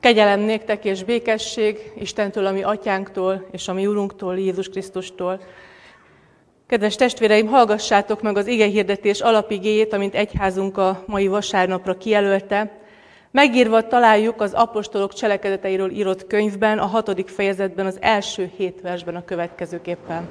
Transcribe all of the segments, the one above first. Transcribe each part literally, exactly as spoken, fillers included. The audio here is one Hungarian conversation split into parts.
Kegyelem néktek és békesség Istentől, a mi atyánktól, és a mi Urunktól, Jézus Krisztustól. Kedves testvéreim, hallgassátok meg az igehirdetés alapigéjét, amint egyházunk a mai vasárnapra kijelölte. Megírva találjuk az apostolok cselekedeteiről írott könyvben, a hatodik fejezetben, az első hét versben a következőképpen.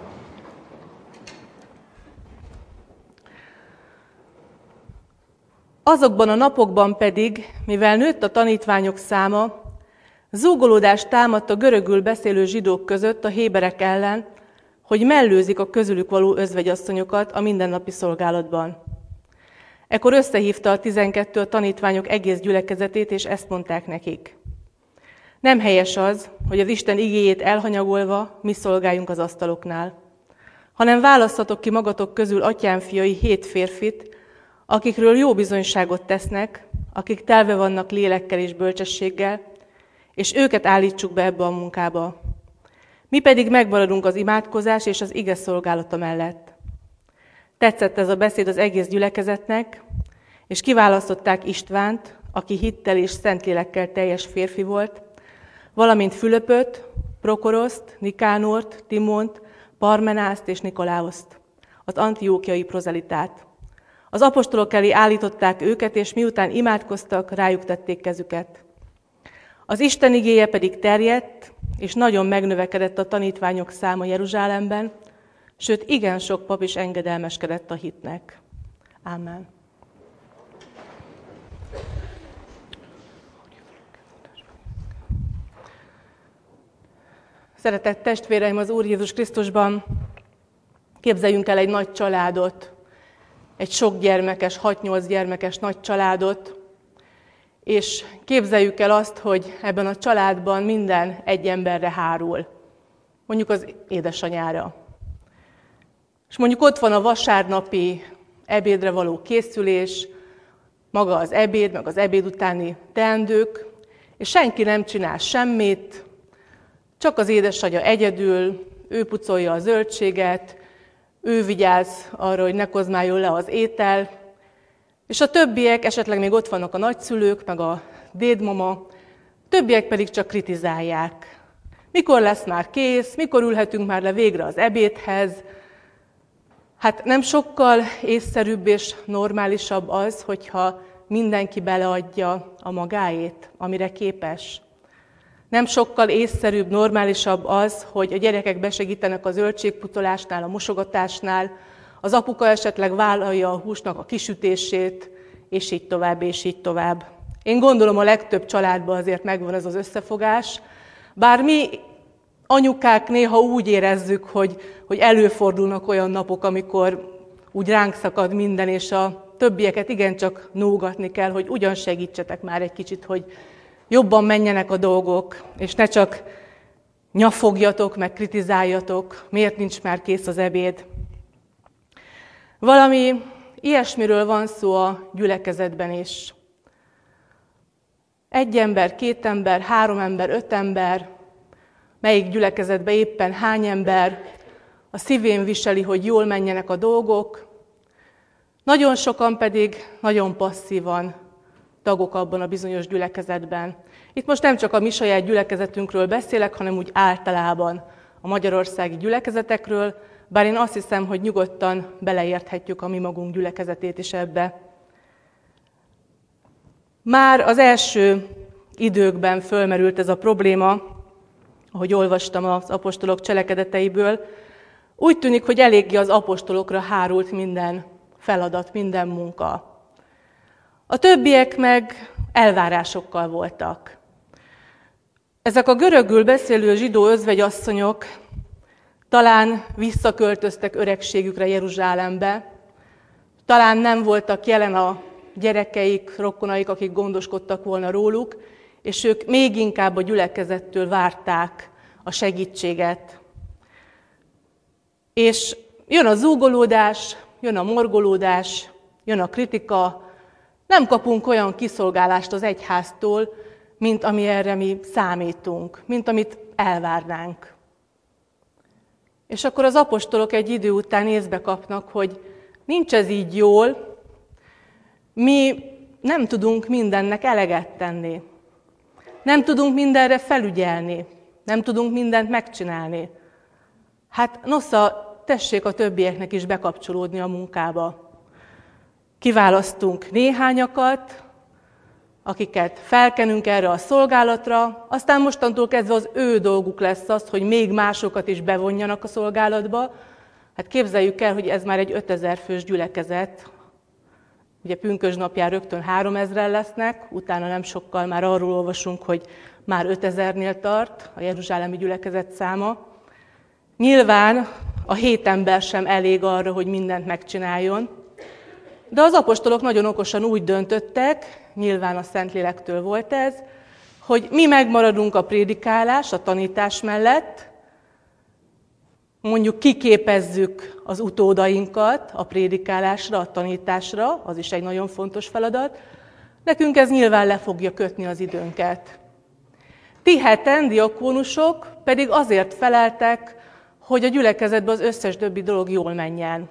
Azokban a napokban pedig, mivel nőtt a tanítványok száma, zúgolódást támadt a görögül beszélő zsidók között a héberek ellen, hogy mellőzik a közülük való özvegyasszonyokat a mindennapi szolgálatban. Ekkor összehívta a tizenkettő a tanítványok egész gyülekezetét, és ezt mondták nekik. Nem helyes az, hogy az Isten igéjét elhanyagolva mi szolgáljunk az asztaloknál, hanem választatok ki magatok közül atyám fiai hét férfit, akikről jó bizonyságot tesznek, akik telve vannak lélekkel és bölcsességgel, és őket állítsuk be ebbe a munkába. Mi pedig megmaradunk az imádkozás és az ige szolgálata mellett. Tetszett ez a beszéd az egész gyülekezetnek, és kiválasztották Istvánt, aki hittel és szentlélekkel teljes férfi volt, valamint Fülöpöt, Prokoroszt, Nikánort, Timont, Parmenászt és Nikoláoszt, az antiókiai prozelitát. Az apostolok elé állították őket, és miután imádkoztak, rájuk tették kezüket. Az Isten igéje pedig terjedt, és nagyon megnövekedett a tanítványok száma Jeruzsálemben, sőt, igen sok pap is engedelmeskedett a hitnek. Ámen. Szeretett testvéreim az Úr Jézus Krisztusban, képzeljünk el egy nagy családot, egy sok gyermekes, hat-nyolc gyermekes nagy családot, és képzeljük el azt, hogy ebben a családban minden egy emberre hárul, mondjuk az édesanyára. És mondjuk ott van a vasárnapi ebédre való készülés, maga az ebéd, meg az ebéd utáni teendők, és senki nem csinál semmit, csak az édesanyja egyedül, ő pucolja a zöldséget, ő vigyáz arra, hogy ne kozmáljon le az étel, és a többiek, esetleg még ott vannak a nagyszülők, meg a dédmama, többiek pedig csak kritizálják. Mikor lesz már kész, mikor ülhetünk már le végre az ebédhez? Hát nem sokkal észszerűbb és normálisabb az, hogyha mindenki beleadja a magáét, amire képes. Nem sokkal észszerűbb, normálisabb az, hogy a gyerekek besegítenek a zöldségpucolásnál, a mosogatásnál, az apuka esetleg vállalja a húsnak a kisütését, és így tovább, és így tovább. Én gondolom, a legtöbb családban azért megvan ez az összefogás, bár mi anyukák néha úgy érezzük, hogy, hogy előfordulnak olyan napok, amikor úgy ránk szakad minden, és a többieket igencsak nógatni kell, hogy ugyan segítsetek már egy kicsit, hogy jobban menjenek a dolgok, és ne csak nyafogjatok, meg kritizáljatok, miért nincs már kész az ebéd. Valami ilyesmiről van szó a gyülekezetben is. Egy ember, két ember, három ember, öt ember, melyik gyülekezetben éppen hány ember, a szívén viseli, hogy jól menjenek a dolgok, nagyon sokan pedig nagyon passzívan tagok abban a bizonyos gyülekezetben. Itt most nem csak a mi saját gyülekezetünkről beszélek, hanem úgy általában a magyarországi gyülekezetekről, bár én azt hiszem, hogy nyugodtan beleérthetjük a mi magunk gyülekezetét is ebbe. Már az első időkben fölmerült ez a probléma, ahogy olvastam az apostolok cselekedeteiből. Úgy tűnik, hogy eléggé az apostolokra hárult minden feladat, minden munka. A többiek meg elvárásokkal voltak. Ezek a görögül beszélő zsidó özvegyasszonyok talán visszaköltöztek öregségükre Jeruzsálembe, talán nem voltak jelen a gyerekeik, rokonaik, akik gondoskodtak volna róluk, és ők még inkább a gyülekezettől várták a segítséget. És jön a zúgolódás, jön a morgolódás, jön a kritika, nem kapunk olyan kiszolgálást az egyháztól, mint ami erre mi számítunk, mint amit elvárnánk. És akkor az apostolok egy idő után észbe kapnak, hogy nincs ez így jól, mi nem tudunk mindennek eleget tenni. Nem tudunk mindenre felügyelni, nem tudunk mindent megcsinálni. Hát nosza, tessék a többieknek is bekapcsolódni a munkába. Kiválasztunk néhányakat, akiket felkenünk erre a szolgálatra, aztán mostantól kezdve az ő dolguk lesz az, hogy még másokat is bevonjanak a szolgálatba. Hát képzeljük el, hogy ez már egy ötezer fős gyülekezet. Ugye pünkösd napján rögtön háromezren lesznek, utána nem sokkal már arról olvasunk, hogy már ötezernél tart a jeruzsálemi gyülekezet száma. Nyilván a hét ember sem elég arra, hogy mindent megcsináljon, de az apostolok nagyon okosan úgy döntöttek, nyilván a Szentlélektől volt ez, hogy mi megmaradunk a prédikálás, a tanítás mellett, mondjuk kiképezzük az utódainkat a prédikálásra, a tanításra, az is egy nagyon fontos feladat, nekünk ez nyilván le fogja kötni az időnket. Ti heten, diakónusok pedig azért feleltek, hogy a gyülekezetben az összes többi dolog jól menjen.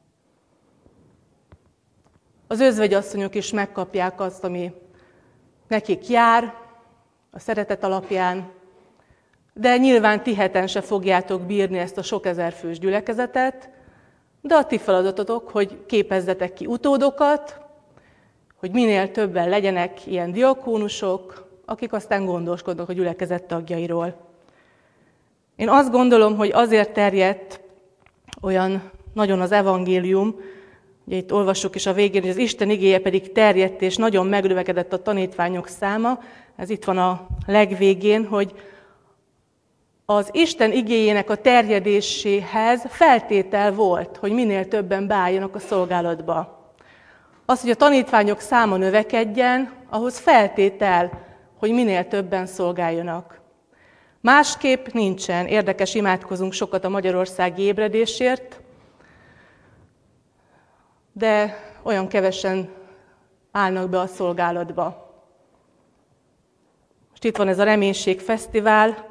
Az özvegyasszonyok is megkapják azt, ami nekik jár, a szeretet alapján, de nyilván ti heten se fogjátok bírni ezt a sok ezer fős gyülekezetet, de a ti feladatotok, hogy képezzetek ki utódokat, hogy minél többen legyenek ilyen diakónusok, akik aztán gondoskodnak a gyülekezet tagjairól. Én azt gondolom, hogy azért terjedt olyan nagyon az evangélium, ugye itt olvassuk is a végén, hogy az Isten igéje pedig terjedt, és nagyon megnövekedett a tanítványok száma. Ez itt van a legvégén, hogy az Isten igéjének a terjedéséhez feltétel volt, hogy minél többen beálljanak a szolgálatba. Az, hogy a tanítványok száma növekedjen, ahhoz feltétel, hogy minél többen szolgáljanak. Másképp nincsen. Érdekes, imádkozunk sokat a magyarországi ébredésért, de olyan kevesen állnak be a szolgálatba. Most itt van ez a Reménység Fesztivál,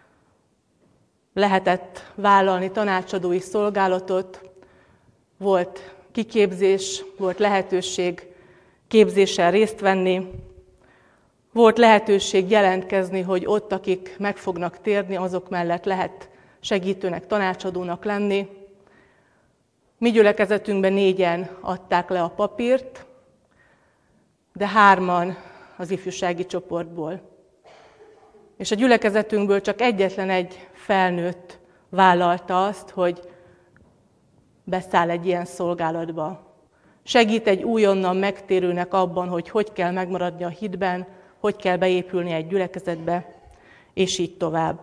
lehetett vállalni tanácsadói szolgálatot, volt kiképzés, volt lehetőség képzéssel részt venni, volt lehetőség jelentkezni, hogy ott, akik meg fognak térni, azok mellett lehet segítőnek, tanácsadónak lenni. Mi gyülekezetünkben négyen adták le a papírt, de hárman az ifjúsági csoportból. És a gyülekezetünkből csak egyetlen egy felnőtt vállalta azt, hogy beszáll egy ilyen szolgálatba. Segít egy újonnan megtérőnek abban, hogy hogy kell megmaradni a hitben, hogy kell beépülni egy gyülekezetbe, és így tovább.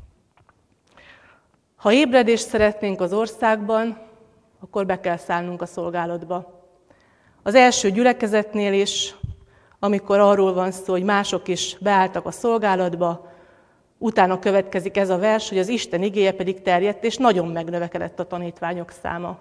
Ha ébredést szeretnénk az országban, akkor be kell szállnunk a szolgálatba. Az első gyülekezetnél is, amikor arról van szó, hogy mások is beálltak a szolgálatba, utána következik ez a vers, hogy az Isten igéje pedig terjedt, és nagyon megnövekedett a tanítványok száma.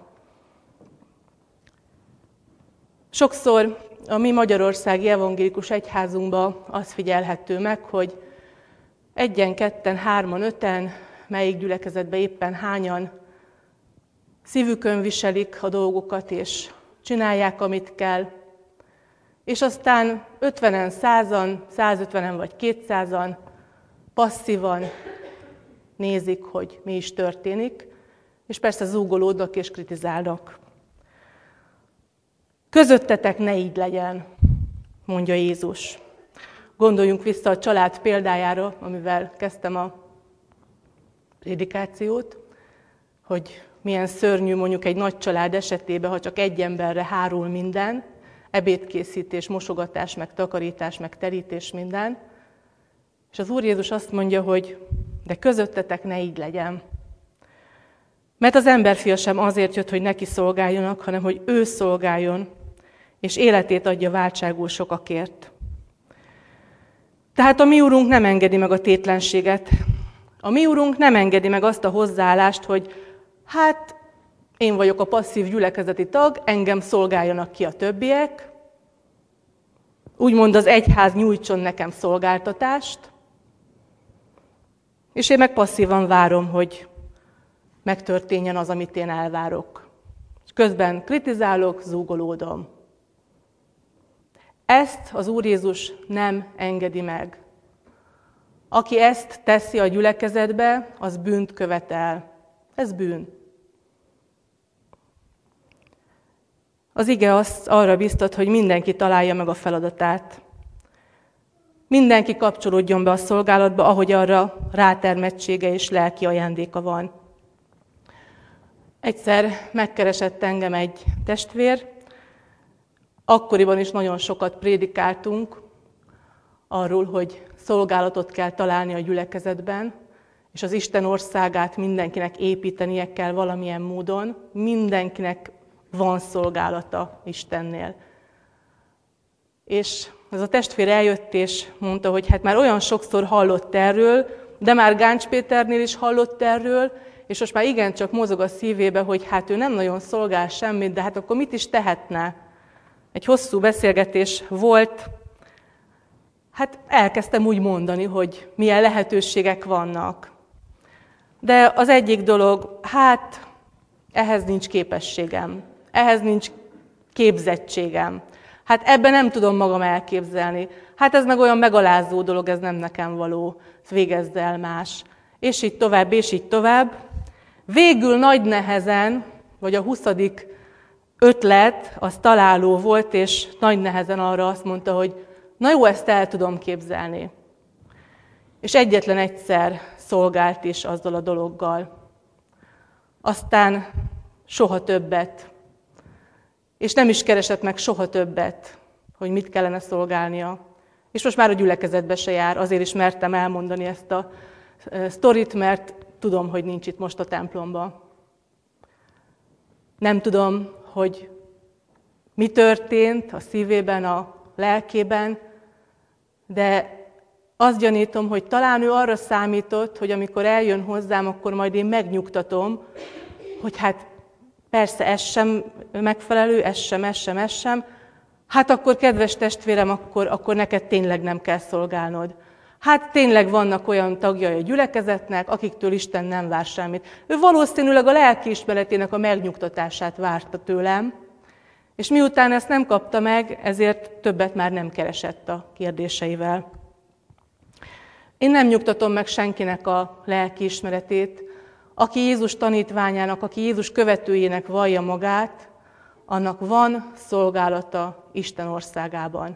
Sokszor a mi magyarországi evangélikus egyházunkban az figyelhető meg, hogy egyen, ketten, hárman, öten, melyik gyülekezetben éppen hányan szívükön viselik a dolgokat, és csinálják, amit kell, és aztán ötvenen, százan, százötvenen vagy kétszázan passzívan nézik, hogy mi is történik, és persze zúgolódnak és kritizálnak. Közöttetek ne így legyen, mondja Jézus. Gondoljunk vissza a család példájára, amivel kezdtem a prédikációt, hogy milyen szörnyű mondjuk egy nagy család esetében, ha csak egy emberre hárul minden, ebédkészítés, mosogatás, meg takarítás, meg terítés, minden. És az Úr Jézus azt mondja, hogy de közöttetek ne így legyen. Mert az emberfia sem azért jött, hogy neki szolgáljanak, hanem hogy ő szolgáljon, és életét adja váltságul sokakért. Tehát a mi Urunk nem engedi meg a tétlenséget. A mi Urunk nem engedi meg azt a hozzáállást, hogy hát én vagyok a passzív gyülekezeti tag, engem szolgáljanak ki a többiek, úgymond az egyház nyújtson nekem szolgáltatást, és én meg passzívan várom, hogy megtörténjen az, amit én elvárok. Közben kritizálok, zúgolódom. Ezt az Úr Jézus nem engedi meg. Aki ezt teszi a gyülekezetbe, az bűnt követel. Ez bűn. Az ige azt arra biztat, hogy mindenki találja meg a feladatát. Mindenki kapcsolódjon be a szolgálatba, ahogy arra rátermettsége és lelki ajándéka van. Egyszer megkeresett engem egy testvér, akkoriban is nagyon sokat prédikáltunk arról, hogy szolgálatot kell találni a gyülekezetben, és az Isten országát mindenkinek építenie kell valamilyen módon. Mindenkinek van szolgálata Istennél. És ez a testvér eljött és mondta, hogy hát már olyan sokszor hallott erről, de már Gáncs Péternél is hallott erről, és most már igencsak mozog a szívébe, hogy hát ő nem nagyon szolgál semmit, de hát akkor mit is tehetne? Egy hosszú beszélgetés volt, hát elkezdtem úgy mondani, hogy milyen lehetőségek vannak. De az egyik dolog, hát ehhez nincs képességem, ehhez nincs képzettségem. Hát ebben nem tudom magam elképzelni. Hát ez meg olyan megalázó dolog, ez nem nekem való, végezd el más. És így tovább, és így tovább. Végül nagy nehezen, vagy a huszadik ötlet, az találó volt, és nagy nehezen arra azt mondta, hogy na jó, ezt el tudom képzelni. És egyetlen egyszer szolgált is azzal a dologgal. Aztán soha többet. És nem is keresett meg soha többet, hogy mit kellene szolgálnia. És most már a gyülekezetbe se jár, azért is mertem elmondani ezt a sztorit, mert tudom, hogy nincs itt most a templomban. Nem tudom, hogy mi történt a szívében, a lelkében, de azt gyanítom, hogy talán ő arra számított, hogy amikor eljön hozzám, akkor majd én megnyugtatom, hogy hát persze ez sem megfelelő, ez sem, ez sem, ez sem. Hát akkor, kedves testvérem, akkor, akkor neked tényleg nem kell szolgálnod. Hát tényleg vannak olyan tagjai a gyülekezetnek, akiktől Isten nem vár semmit. Ő valószínűleg a lelkiismeretének a megnyugtatását várta tőlem, és miután ezt nem kapta meg, ezért többet már nem keresett a kérdéseivel. Én nem nyugtatom meg senkinek a lelkiismeretét. Aki Jézus tanítványának, aki Jézus követőjének vallja magát, annak van szolgálata Isten országában.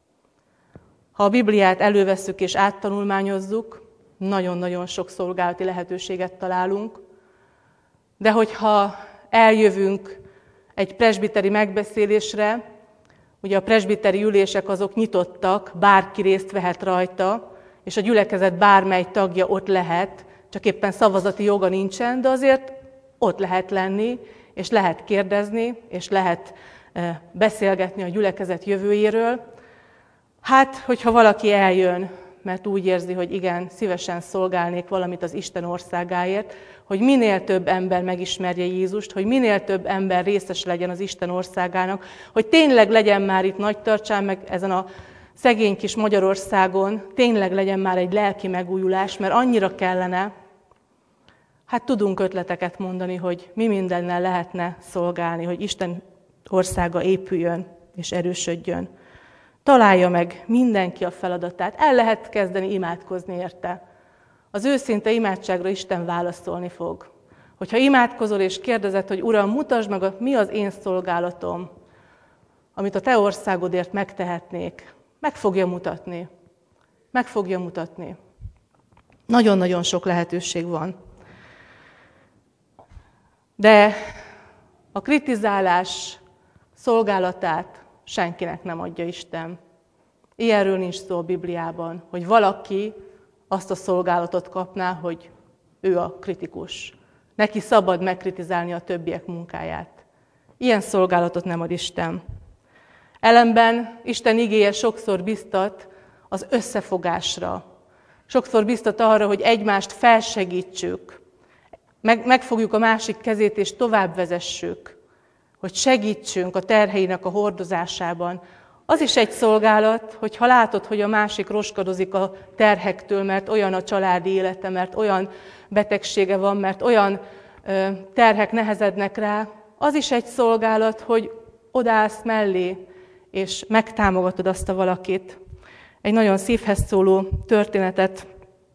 Ha a Bibliát elővesszük és áttanulmányozzuk, nagyon-nagyon sok szolgálati lehetőséget találunk, de hogyha eljövünk egy presbiteri megbeszélésre, ugye a presbiteri ülések azok nyitottak, bárki részt vehet rajta, és a gyülekezet bármely tagja ott lehet, csak éppen szavazati joga nincsen, de azért ott lehet lenni, és lehet kérdezni, és lehet beszélgetni a gyülekezet jövőjéről. Hát, hogyha valaki eljön, mert úgy érzi, hogy igen, szívesen szolgálnék valamit az Isten országáért, hogy minél több ember megismerje Jézust, hogy minél több ember részes legyen az Isten országának, hogy tényleg legyen már itt Nagytarcsán, meg ezen a szegény kis Magyarországon, tényleg legyen már egy lelki megújulás, mert annyira kellene. Hát tudunk ötleteket mondani, hogy mi mindennel lehetne szolgálni, hogy Isten országa épüljön és erősödjön. Találja meg mindenki a feladatát. El lehet kezdeni imádkozni érte. Az őszinte imádságra Isten válaszolni fog. Hogyha imádkozol és kérdezed, hogy Uram, mutasd meg, mi az én szolgálatom, amit a te országodért megtehetnék, meg fogja mutatni. Meg fogja mutatni. Nagyon-nagyon sok lehetőség van. De a kritizálás szolgálatát senkinek nem adja Isten. Ilyenről nincs szó a Bibliában, hogy valaki azt a szolgálatot kapná, hogy ő a kritikus. Neki szabad megkritizálni a többiek munkáját. Ilyen szolgálatot nem ad Isten. Ellenben Isten igéje sokszor biztat az összefogásra. Sokszor biztat arra, hogy egymást felsegítsük. Meg, megfogjuk a másik kezét és tovább vezessük. Hogy segítsünk a terheinek a hordozásában. Az is egy szolgálat, hogy ha látod, hogy a másik roskadozik a terhektől, mert olyan a családi élete, mert olyan betegsége van, mert olyan ö, terhek nehezednek rá, az is egy szolgálat, hogy odaállsz mellé, és megtámogatod azt a valakit. Egy nagyon szívhez szóló történetet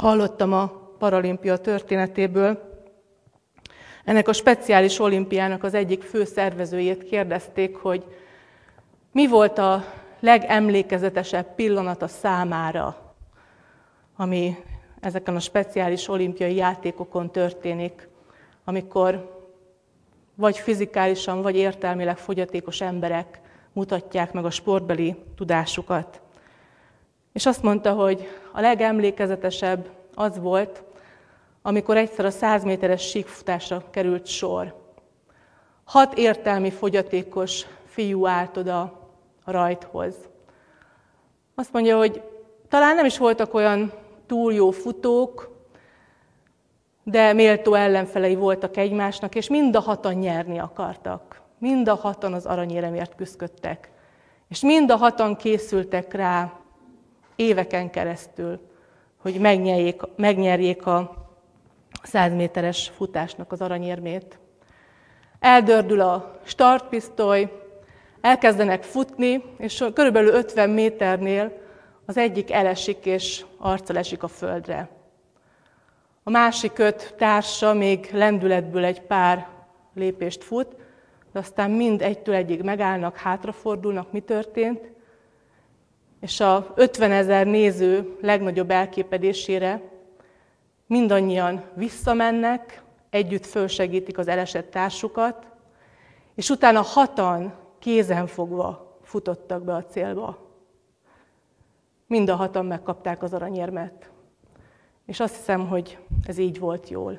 hallottam a paralimpia történetéből. Ennek a speciális olimpiának az egyik fő szervezőjét kérdezték, hogy mi volt a legemlékezetesebb pillanata számára, ami ezeken a speciális olimpiai játékokon történik, amikor vagy fizikálisan, vagy értelmileg fogyatékos emberek mutatják meg a sportbeli tudásukat. És azt mondta, hogy a legemlékezetesebb az volt, amikor egyszer a száz méteres síkfutásra került sor. Hat értelmi fogyatékos fiú állt oda a rajthoz. Azt mondja, hogy talán nem is voltak olyan túl jó futók, de méltó ellenfelei voltak egymásnak, és mind a hatan nyerni akartak. Mind a hatan az aranyéremért küszködtek. És mind a hatan készültek rá éveken keresztül, hogy megnyerjék, megnyerjék a száz méteres futásnak az aranyérmét. Eldördül a startpisztoly, elkezdenek futni, és körülbelül ötven méternél az egyik elesik, és arccal esik a földre. A másik öt társa még lendületből egy pár lépést fut, de aztán mind egytől egyig megállnak, hátrafordulnak, mi történt, és a ötvenezer néző legnagyobb elképedésére mindannyian visszamennek, együtt fölsegítik az elesett társukat, és utána hatan kézenfogva futottak be a célba. Mind a hatan megkapták az aranyérmet. És azt hiszem, hogy ez így volt jól.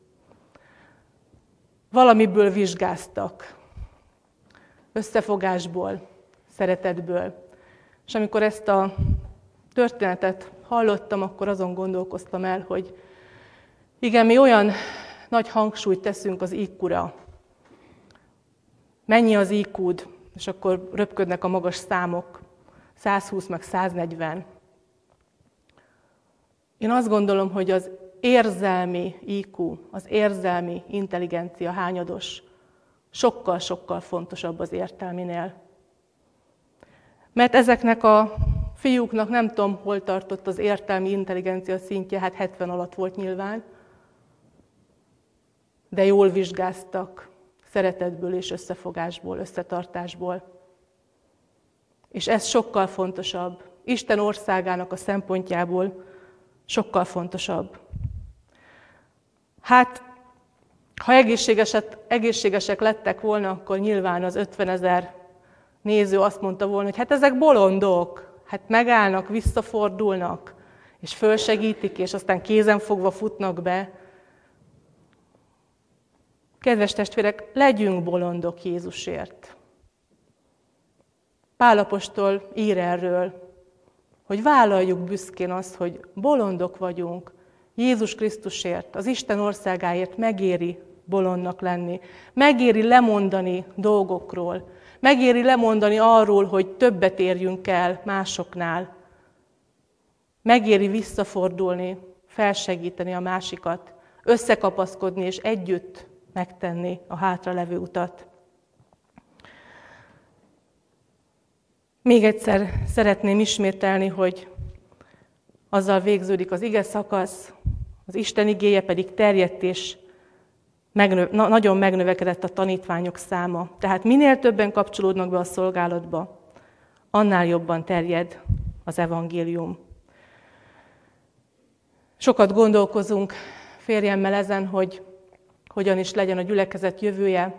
Valamiből vizsgáztak. Összefogásból, szeretetből. És amikor ezt a történetet hallottam, akkor azon gondolkoztam el, hogy igen, mi olyan nagy hangsúlyt teszünk az í kú-ra. Mennyi az í kúd? És akkor röpködnek a magas számok. száz húsz meg száz negyven. Én azt gondolom, hogy az érzelmi í kú, az érzelmi intelligencia hányados, sokkal-sokkal fontosabb az értelminél. Mert ezeknek a fiúknak nem tudom, hol tartott az értelmi intelligencia szintje, hát hetven alatt volt nyilván, de jól vizsgáztak, szeretetből és összefogásból, összetartásból. És ez sokkal fontosabb, Isten országának a szempontjából sokkal fontosabb. Hát, ha egészségesek, egészségesek lettek volna, akkor nyilván az ötvenezer néző azt mondta volna, hogy hát ezek bolondok, hát megállnak, visszafordulnak, és fölsegítik, és aztán kézenfogva futnak be. Kedves testvérek, legyünk bolondok Jézusért. Pál apostol ír erről, hogy vállaljuk büszkén azt, hogy bolondok vagyunk, Jézus Krisztusért, az Isten országáért megéri bolondnak lenni, megéri lemondani dolgokról, megéri lemondani arról, hogy többet érjünk el másoknál, megéri visszafordulni, felsegíteni a másikat, összekapaszkodni és együtt megtenni a hátralevő utat. Még egyszer szeretném ismételni, hogy azzal végződik az ige szakasz, az Isten igéje pedig terjedt és megnö- na- nagyon megnövekedett a tanítványok száma. Tehát minél többen kapcsolódnak be a szolgálatba, annál jobban terjed az evangélium. Sokat gondolkozunk férjemmel ezen, hogy hogyan is legyen a gyülekezet jövője.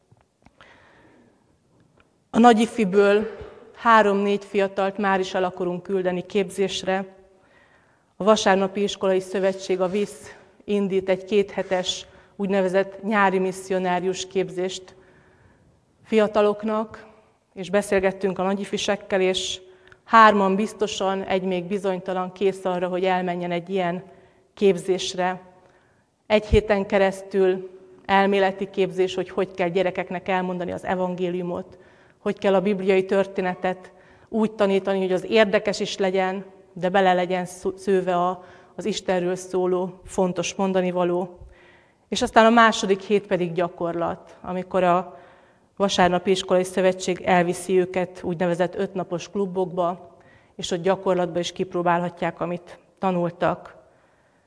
A nagyifiből három-négy fiatalt már is el akarunk küldeni képzésre. A Vasárnapi Iskolai Szövetség, a VISZ indít egy kéthetes úgynevezett nyári misszionárius képzést fiataloknak, és beszélgettünk a nagyifisekkel, és hárman biztosan, egy még bizonytalan kész arra, hogy elmenjen egy ilyen képzésre. Egy héten keresztül elméleti képzés, hogy hogy kell gyerekeknek elmondani az evangéliumot, hogy kell a bibliai történetet úgy tanítani, hogy az érdekes is legyen, de bele legyen szőve az Istenről szóló fontos mondanivaló. És aztán a második hét pedig gyakorlat, amikor a Vasárnapi Iskolai Szövetség elviszi őket úgynevezett ötnapos klubokba, és ott gyakorlatban is kipróbálhatják, amit tanultak.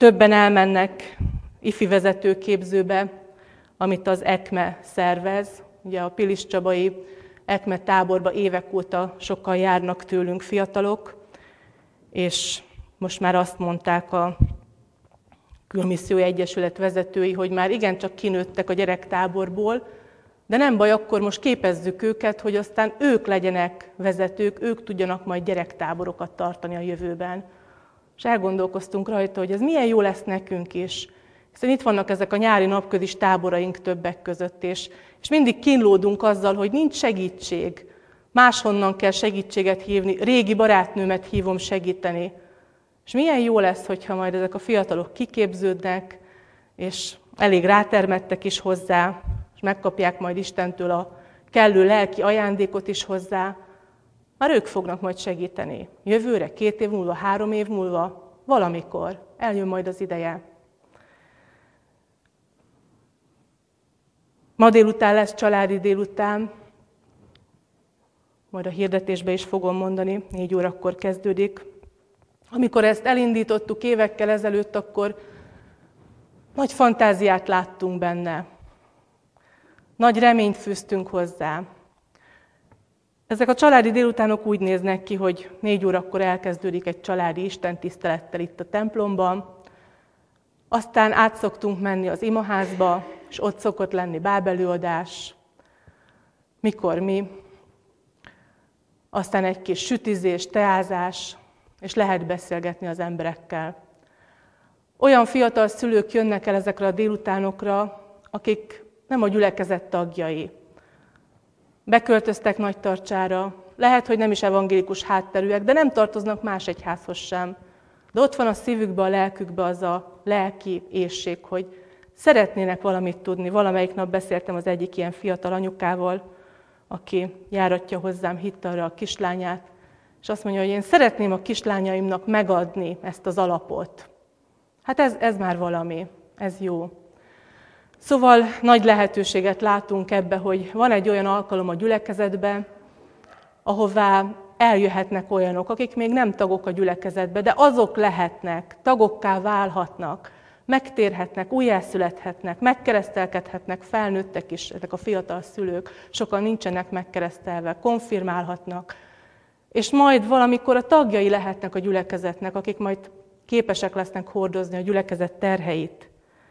Többen elmennek ifi vezetőképzőbe, amit az é ká em e szervez. Ugye a piliscsabai é ká em e táborba évek óta sokan járnak tőlünk fiatalok, és most már azt mondták a Külmissziói Egyesület vezetői, hogy már igencsak kinőttek a gyerektáborból, de nem baj, akkor most képezzük őket, hogy aztán ők legyenek vezetők, ők tudjanak majd gyerektáborokat tartani a jövőben. És elgondolkoztunk rajta, hogy ez milyen jó lesz nekünk is. Hiszen itt vannak ezek a nyári napközis táboraink többek között, és, és mindig kínlódunk azzal, hogy nincs segítség. Máshonnan kell segítséget hívni, régi barátnőmet hívom segíteni. És milyen jó lesz, hogyha majd ezek a fiatalok kiképződnek, és elég rátermettek is hozzá, és megkapják majd Istentől a kellő lelki ajándékot is hozzá, már ők fognak majd segíteni. Jövőre, két év múlva, három év múlva, valamikor eljön majd az ideje. Ma délután lesz családi délután, majd a hirdetésbe is fogom mondani, négy órakor kezdődik. Amikor ezt elindítottuk évekkel ezelőtt, akkor nagy fantáziát láttunk benne. Nagy reményt fűztünk hozzá. Ezek a családi délutánok úgy néznek ki, hogy négy órakor elkezdődik egy családi istentisztelettel itt a templomban, aztán át szoktunk menni az imaházba, és ott szokott lenni bábelőadás, mikor mi, aztán egy kis sütizés, teázás, és lehet beszélgetni az emberekkel. Olyan fiatal szülők jönnek el ezekre a délutánokra, akik nem a gyülekezet tagjai. Beköltöztek Nagytarcsára, lehet, hogy nem is evangélikus hátterűek, de nem tartoznak más egyházhoz sem. De ott van a szívükbe, a lelkükbe az a lelki éhség, hogy szeretnének valamit tudni. Valamelyik nap beszéltem az egyik ilyen fiatal anyukával, aki járatja hozzám hittalra a kislányát, és azt mondja, hogy én szeretném a kislányaimnak megadni ezt az alapot. Hát ez, ez már valami, ez jó. Szóval nagy lehetőséget látunk ebbe, hogy van egy olyan alkalom a gyülekezetben, ahová eljöhetnek olyanok, akik még nem tagok a gyülekezetbe, de azok lehetnek, tagokká válhatnak, megtérhetnek, újjászülethetnek, megkeresztelkedhetnek, felnőttek is, ezek a fiatal szülők, sokan nincsenek megkeresztelve, konfirmálhatnak, és majd valamikor a tagjai lehetnek a gyülekezetnek, akik majd képesek lesznek hordozni a gyülekezet terheit.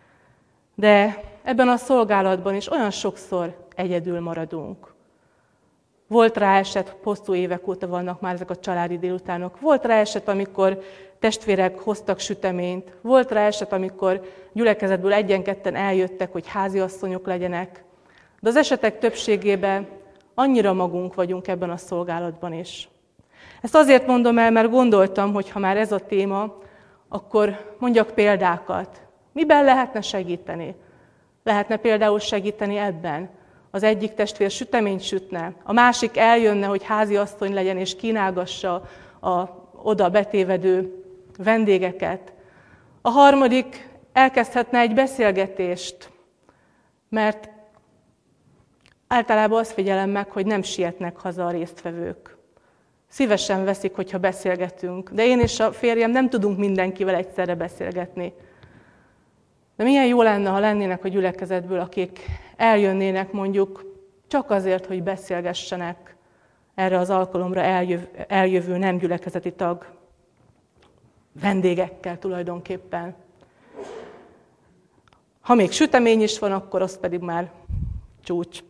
De ebben a szolgálatban is olyan sokszor egyedül maradunk. Volt rá eset, hosszú évek óta vannak már ezek a családi délutánok, volt rá eset, amikor testvérek hoztak süteményt, volt rá eset, amikor gyülekezetből egyen-ketten eljöttek, hogy háziasszonyok legyenek, de az esetek többségében annyira magunk vagyunk ebben a szolgálatban is. Ezt azért mondom el, mert gondoltam, hogy ha már ez a téma, akkor mondjak példákat. Miben lehetne segíteni? Lehetne például segíteni ebben. Az egyik testvér süteményt sütne, a másik eljönne, hogy háziasszony legyen és kínálgassa a oda betévedő vendégeket. A harmadik elkezdhetne egy beszélgetést, mert általában azt figyelem meg, hogy nem sietnek haza a résztvevők. Szívesen veszik, hogyha beszélgetünk, de én és a férjem nem tudunk mindenkivel egyszerre beszélgetni. De milyen jó lenne, ha lennének a gyülekezetből, akik eljönnének mondjuk csak azért, hogy beszélgessenek erre az alkalomra eljöv, eljövő nem gyülekezeti tag vendégekkel tulajdonképpen. Ha még sütemény is van, akkor az pedig már csúcs.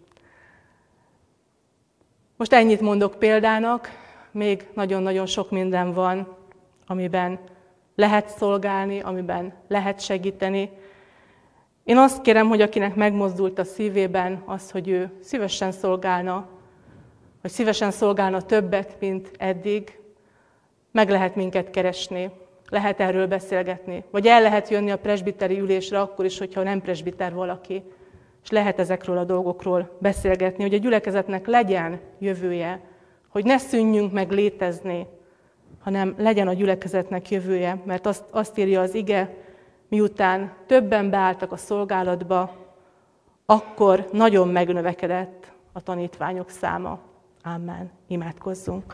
Most ennyit mondok példának, még nagyon-nagyon sok minden van, amiben lehet szolgálni, amiben lehet segíteni. Én azt kérem, hogy akinek megmozdult a szívében az, hogy ő szívesen szolgálna, vagy szívesen szolgálna többet, mint eddig, meg lehet minket keresni, lehet erről beszélgetni, vagy el lehet jönni a presbiteri ülésre akkor is, hogyha nem presbiter valaki, és lehet ezekről a dolgokról beszélgetni, hogy a gyülekezetnek legyen jövője, hogy ne szűnjünk meg létezni, hanem legyen a gyülekezetnek jövője, mert azt, azt írja az ige, miután többen beálltak a szolgálatba, akkor nagyon megnövekedett a tanítványok száma. Amen. Imádkozzunk.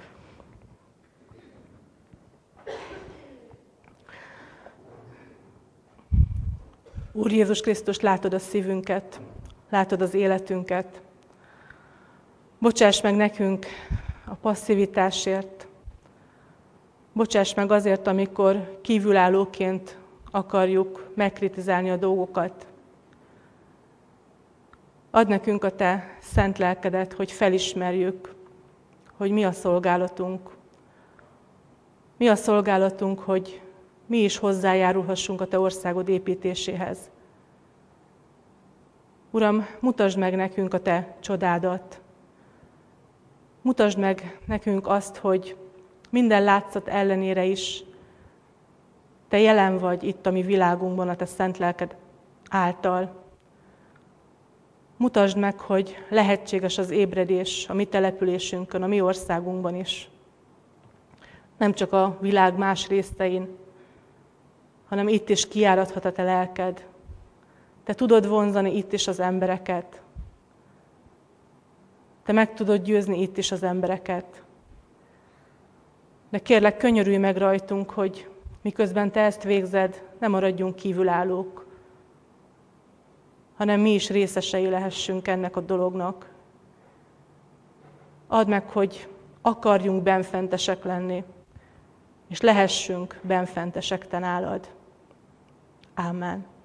Úr Jézus Krisztus, látod a szívünket, látod az életünket. Bocsáss meg nekünk a passzivitásért. Bocsáss meg azért, amikor kívülállóként akarjuk megkritizálni a dolgokat. Add nekünk a Te szent lelkedet, hogy felismerjük, hogy mi a szolgálatunk. Mi a szolgálatunk, hogy mi is hozzájárulhassunk a Te országod építéséhez. Uram, mutasd meg nekünk a Te csodádat. Mutasd meg nekünk azt, hogy minden látszat ellenére is Te jelen vagy itt a mi világunkban, a Te szent lelked által. Mutasd meg, hogy lehetséges az ébredés a mi településünkön, a mi országunkban is. Nem csak a világ más részein, hanem itt is kiáradhat a Te lelked. Te tudod vonzani itt is az embereket. Te meg tudod győzni itt is az embereket. De kérlek, könyörülj meg rajtunk, hogy miközben Te ezt végzed, ne maradjunk kívülállók, hanem mi is részesei lehessünk ennek a dolognak. Add meg, hogy akarjunk benfentesek lenni, és lehessünk benfentesek Te nálad. Ámen.